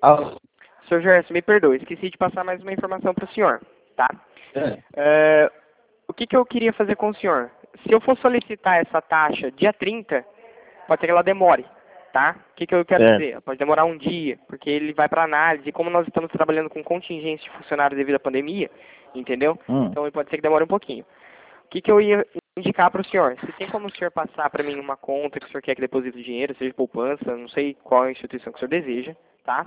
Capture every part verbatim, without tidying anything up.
Ah, Senhor Gerson, me perdoe, esqueci de passar mais uma informação para o senhor, tá? é. É, o que, que eu queria fazer com o senhor? Se eu for solicitar essa taxa dia trinta, pode ser que ela demore, tá? O que, que eu quero Certo. dizer? Pode demorar um dia, porque ele vai para análise, e como nós estamos trabalhando com contingência de funcionários devido à pandemia, entendeu? Hum. Então ele pode ser que demore um pouquinho. O que, que eu ia indicar para o senhor? Se tem como o senhor passar para mim uma conta que o senhor quer que deposite o dinheiro, seja poupança, não sei qual instituição que o senhor deseja, tá?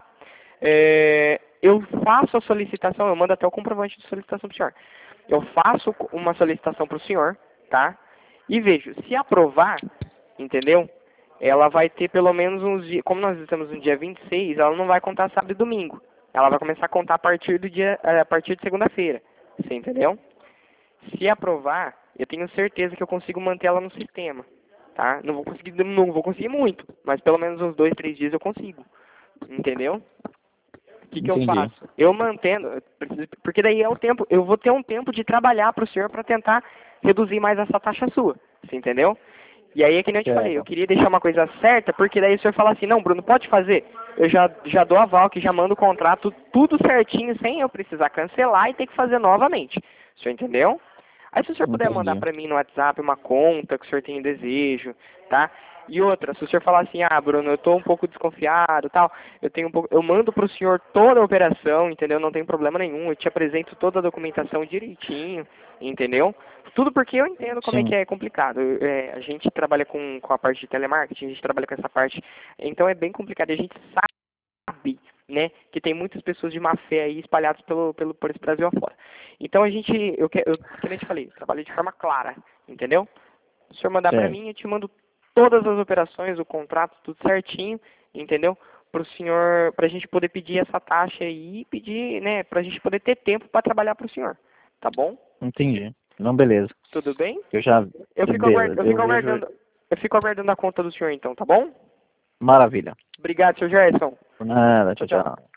É, eu faço a solicitação, eu mando até o comprovante de solicitação para o senhor. Eu faço uma solicitação para o senhor, tá? E vejo, se aprovar, entendeu? Ela vai ter pelo menos uns dias, como nós estamos no dia vinte e seis, ela não vai contar sábado e domingo. Ela vai começar a contar a partir do dia, a partir de segunda-feira. Você entendeu? Se aprovar, eu tenho certeza que eu consigo manter ela no sistema, tá? Não vou conseguir, não vou conseguir muito, mas pelo menos uns dois, três dias eu consigo. Entendeu? O que, que eu Entendi. faço? Eu mantendo, eu preciso- porque daí é o tempo, eu vou ter um tempo de trabalhar para o senhor para tentar reduzir mais essa taxa sua. Você entendeu? E aí é que nem eu te falei, eu Certo. queria deixar uma coisa certa, porque daí o senhor fala assim, não, Bruno, pode fazer. Eu já, já dou aval, que já mando o contrato tudo certinho, sem eu precisar cancelar e ter que fazer novamente. O senhor entendeu? Aí se o senhor puder mandar Entendi. para mim no WhatsApp uma conta que o senhor tem desejo, tá? E outra, se o senhor falar assim, ah, Bruno, eu estou um pouco desconfiado, tal, eu tenho um pouco, eu mando para o senhor toda a operação, entendeu? Não tem problema nenhum, eu te apresento toda a documentação direitinho, entendeu? Tudo porque eu entendo como é Sim. que é complicado. Eu- é, a gente trabalha com, com a parte de telemarketing, a gente trabalha com essa parte, então é bem complicado. E a gente sabe, né, que tem muitas pessoas de má fé aí espalhadas pelo, pelo, por esse Brasil afora. Então a gente, eu, que- eu, que nem eu te falei, trabalho de forma clara, entendeu? Se o senhor mandar para Certo. mim, eu te mando todas as operações, o contrato, tudo certinho, entendeu? Para o senhor, para a gente poder pedir essa taxa aí e pedir, né, para a gente poder ter tempo para trabalhar para o senhor, tá bom? Entendi. Não, beleza. Tudo bem? Eu já. Eu fico, aguard... Beleza. eu Eu fico vejo. aguardando, eu fico aguardando a conta do senhor então, tá bom? Maravilha. Obrigado, senhor Gerson. Por nada. Tchau, Tchau, tchau. tchau.